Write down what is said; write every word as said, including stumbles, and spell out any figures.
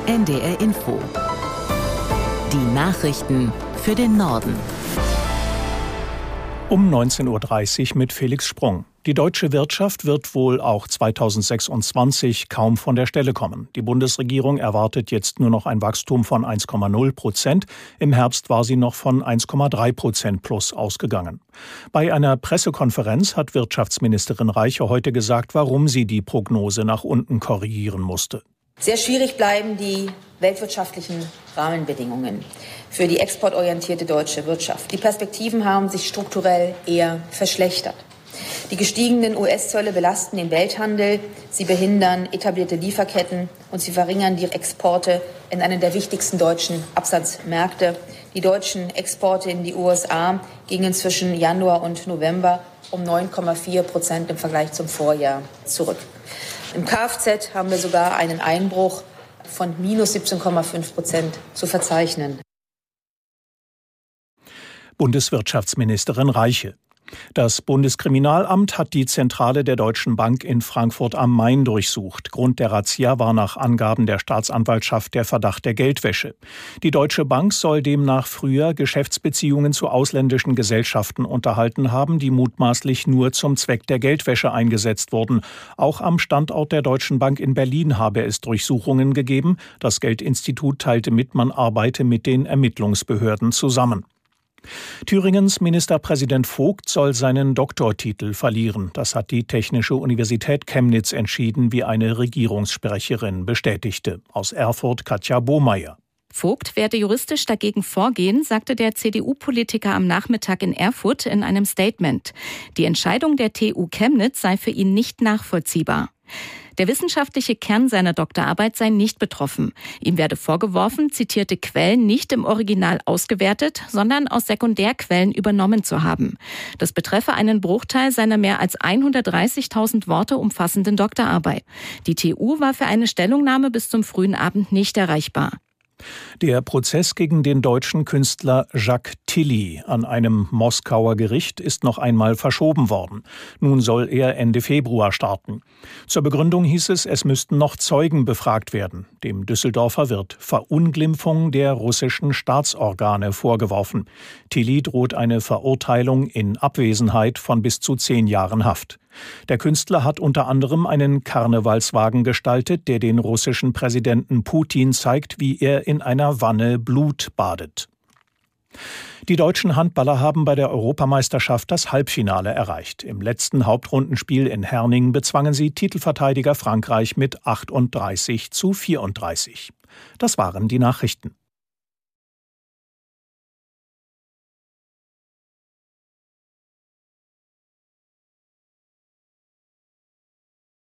N D R Info. Die Nachrichten für den Norden. Um neunzehn Uhr dreißig mit Felix Sprung. Die deutsche Wirtschaft wird wohl auch zweitausendsechsundzwanzig kaum von der Stelle kommen. Die Bundesregierung erwartet jetzt nur noch ein Wachstum von eins Komma null Prozent. Im Herbst war sie noch von eins Komma drei Prozent plus ausgegangen. Bei einer Pressekonferenz hat Wirtschaftsministerin Reiche heute gesagt, warum sie die Prognose nach unten korrigieren musste. Sehr schwierig bleiben die weltwirtschaftlichen Rahmenbedingungen für die exportorientierte deutsche Wirtschaft. Die Perspektiven haben sich strukturell eher verschlechtert. Die gestiegenen U S-Zölle belasten den Welthandel, sie behindern etablierte Lieferketten und sie verringern die Exporte in einen der wichtigsten deutschen Absatzmärkte. Die deutschen Exporte in die U S A gingen zwischen Januar und November um neun Komma vier Prozent im Vergleich zum Vorjahr zurück. Im Kfz haben wir sogar einen Einbruch von minus siebzehn Komma fünf Prozent zu verzeichnen. Bundeswirtschaftsministerin Reiche. Das Bundeskriminalamt hat die Zentrale der Deutschen Bank in Frankfurt am Main durchsucht. Grund der Razzia war nach Angaben der Staatsanwaltschaft der Verdacht der Geldwäsche. Die Deutsche Bank soll demnach früher Geschäftsbeziehungen zu ausländischen Gesellschaften unterhalten haben, die mutmaßlich nur zum Zweck der Geldwäsche eingesetzt wurden. Auch am Standort der Deutschen Bank in Berlin habe es Durchsuchungen gegeben. Das Geldinstitut teilte mit, man arbeite mit den Ermittlungsbehörden zusammen. Thüringens Ministerpräsident Vogt soll seinen Doktortitel verlieren. Das hat die Technische Universität Chemnitz entschieden, wie eine Regierungssprecherin bestätigte. Aus Erfurt Katja Bohmeier. Vogt werde juristisch dagegen vorgehen, sagte der C D U-Politiker am Nachmittag in Erfurt in einem Statement. Die Entscheidung der T U Chemnitz sei für ihn nicht nachvollziehbar. Der wissenschaftliche Kern seiner Doktorarbeit sei nicht betroffen. Ihm werde vorgeworfen, zitierte Quellen nicht im Original ausgewertet, sondern aus Sekundärquellen übernommen zu haben. Das betreffe einen Bruchteil seiner mehr als hundertdreißigtausend Worte umfassenden Doktorarbeit. Die T U war für eine Stellungnahme bis zum frühen Abend nicht erreichbar. Der Prozess gegen den deutschen Künstler Jacques Tilly an einem Moskauer Gericht ist noch einmal verschoben worden. Nun soll er Ende Februar starten. Zur Begründung hieß es, es müssten noch Zeugen befragt werden. Dem Düsseldorfer wird Verunglimpfung der russischen Staatsorgane vorgeworfen. Tilly droht eine Verurteilung in Abwesenheit von bis zu zehn Jahren Haft. Der Künstler hat unter anderem einen Karnevalswagen gestaltet, der den russischen Präsidenten Putin zeigt, wie er in einer Wanne Blut badet. Die deutschen Handballer haben bei der Europameisterschaft das Halbfinale erreicht. Im letzten Hauptrundenspiel in Herning bezwangen sie Titelverteidiger Frankreich mit achtunddreißig zu vierunddreißig. Das waren die Nachrichten.